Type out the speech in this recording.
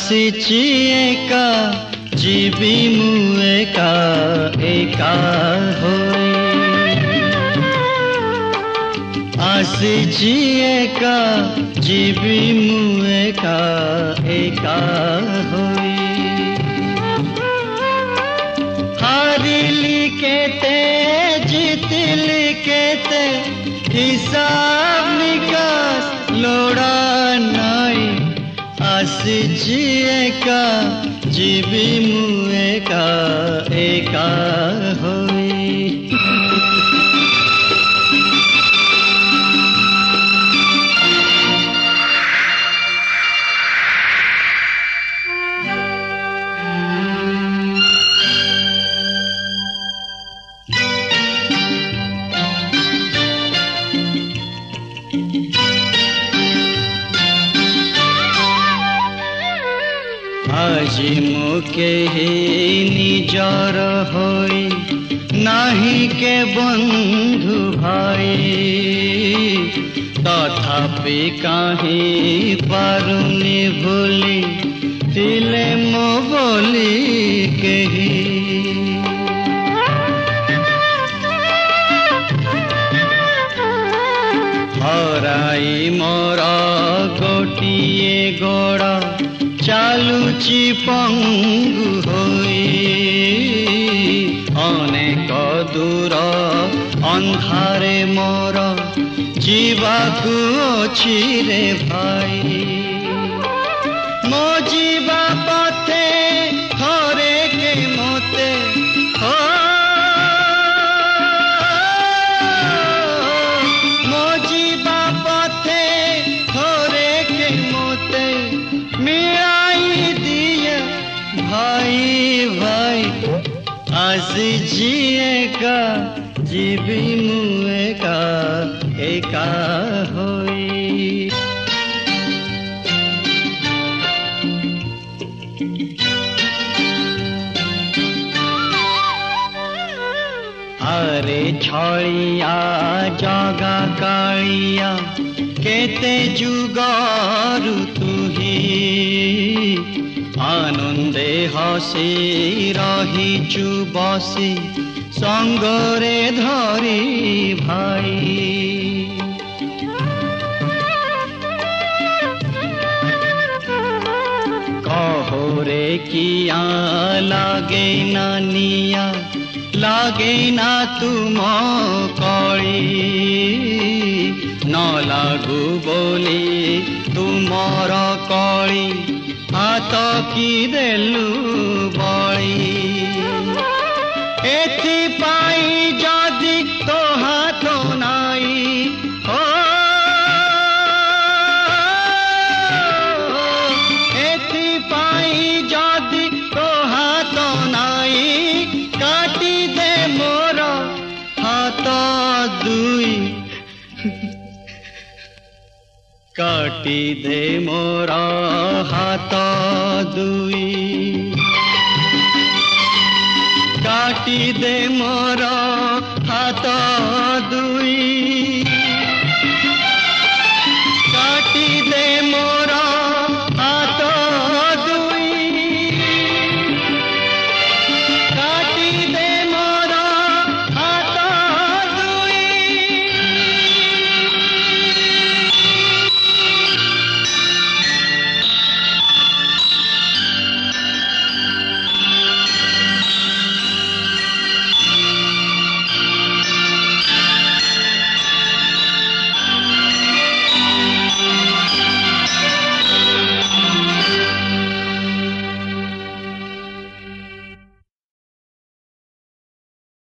आसिछि एका जीवी मु एका एका होई आसिछि एका जीवी मु एका एका होई हारिली केते जीतिली केते हिसाब निकास लोड़ा नाई आसिछि एका जीवी मु एका एका होई আজি মোকে নিজর হই নাহি কে বন্ধু ভাই তথাপি কাহি পারুনি ভুলি দিলে মো বলি কেহি হরাই মোর গোটিয়ে গোড় চালুচি পঙ্গু হই অনেক দূর ଅନ୍ଧାରେ ମୋର ଯିବାକୁ ଅଛି ରେ ଭାଇ ମୋ ଯିବା ପଥେ ଥରେ କେ ମୋତେ ମୋ ଯିବା ପଥେ ଥରେ କେ ମୋତେ भाई भाई आसिछि एका जीवी मु एका एका होई अरे छलिया जगा कालिया केते जुगारु तुही आनंदे हसी रहीचु बसी संगरे धरी भाई कहोरे किया लागे नानिया लागे ना तुम कली न लागू बोली तुमर कली हाथ की देलु बड़ी एथिपाई जदि तो हाथ नाई हो एथिपाई जदि तो हाथ नाई काटी दे मोर हाथ दुई काटी दे मोर हाथ दुई काटी दे मोर हाथ दुई काटी दे मोर